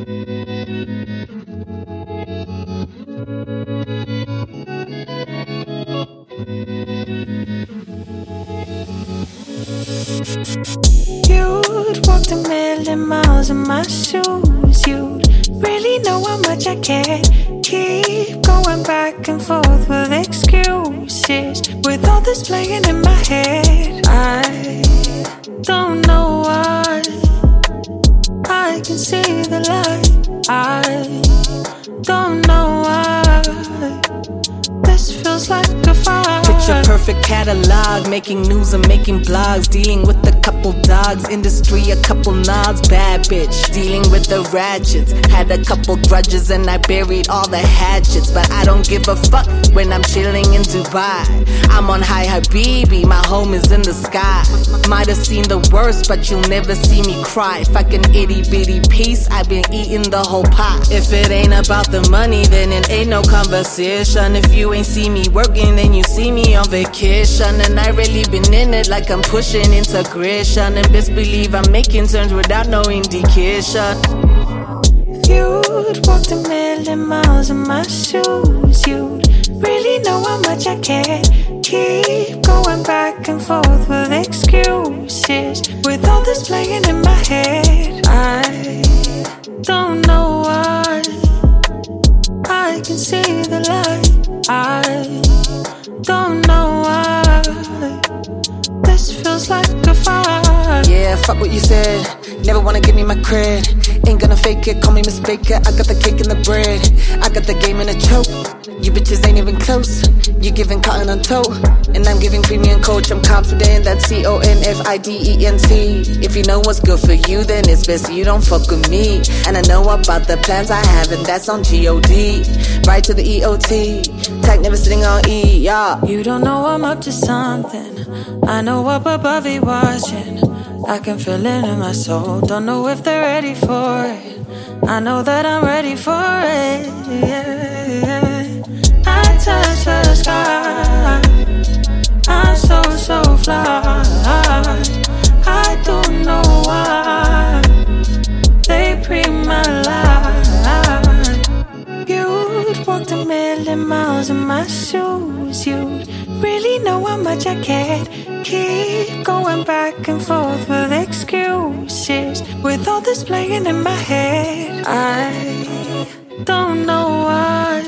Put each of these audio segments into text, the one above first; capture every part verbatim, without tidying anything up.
You'd walked a million miles in my shoes. You'd really know how much I care. Keep going back and forth with excuses, with all this playing in my head. I don't know why. I can see the light. I don't know why. This feels like a fire. Picture perfect catalog, making news and making blogs, dealing with a couple dogs, industry a couple nods, bad bitch, dealing with the ratchets, had a couple grudges and I buried all the hatchets, but I don't give a fuck when I'm chilling in Dubai. I'm on high Habibi, my home is in the sky. Might have seen the worst, but you'll never see me cry. Fucking itty bitty piece, I've been eating the whole pot. If it ain't about the money, then it ain't no conversation. If you ain't see me working, then you see me on vacation. And I really been in it like I'm pushing integration. And best believe I'm making turns without no indication. You'd walked a million miles in my shoes. You'd really know how much I care. Keep going back and forth with excuses, with all this playing in my head. I don't know why. I can see the light. I don't know why. This feels like a fire. Yeah, fuck what you said. Never wanna give me my cred. Ain't gonna fake it, call me Miss Baker. I got the cake and the bread. I got the game in a choke. You bitches ain't even close. You giving cotton on toe, and I'm giving premium coach. I'm confident, that's C O N F I D E N T. If you know what's good for you, then it's best you don't fuck with me. And I know about the plans I have, and that's on G O D. Right to the E O T. Tag never sitting on E, yeah. You don't know I'm up to something. I know up above he watching. I can feel it in my soul. Don't know if they're ready for it. I know that I'm ready for it. Yeah. I touch the sky. I'm so, so fly. I don't know why they pre my life. You'd walked a million miles in my shoes. You'd really know how much I cared. Keep going back and forth with excuses, with all this playing in my head. I don't know why.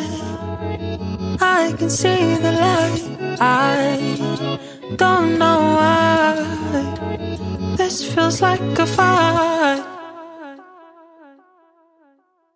I can see the light. I don't know why. This feels like a fight.